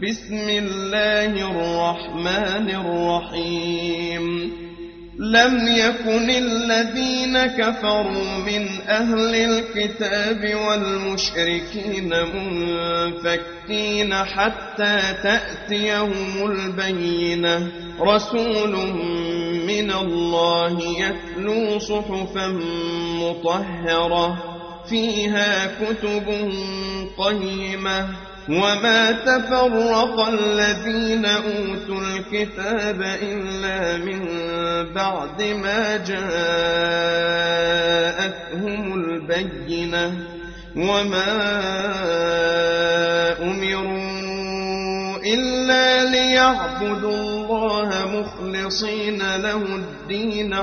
بسم الله الرحمن الرحيم لم يكن الذين كفروا من أهل الكتاب والمشركين منفكين حتى تأتيهم البينة رسول من الله يتلو صحفا مطهرة فيها كتب قيمة وما تفرق الذين أوتوا الكتاب إلا من بعد ما جاءتهم البينة وما أمروا إلا ليعبدوا الله مخلصين له الدين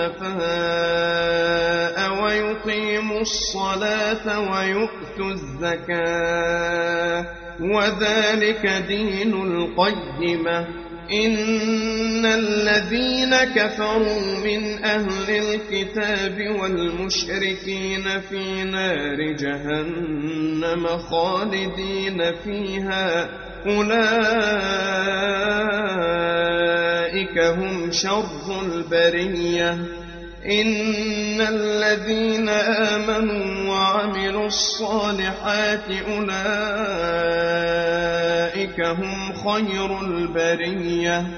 حنفاء ويقيموا الصلاة ويؤتوا الزكاة وذلك دين القيمة إن الذين كفروا من أهل الكتاب والمشركين في نار جهنم خالدين فيها أولئك هم شر البرية إن الذين آمنوا وعملوا الصالحات أولئك هم خير البرية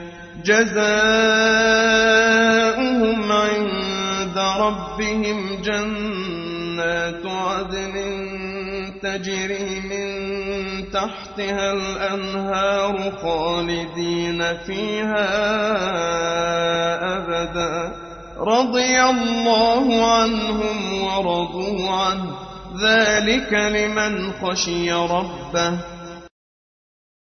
جزاؤهم عند ربهم جنات عدن تجري من تحتها الأنهار خالدين فيها أبدا رضي الله عنهم ورضوا عنه ذلك لمن خشي ربه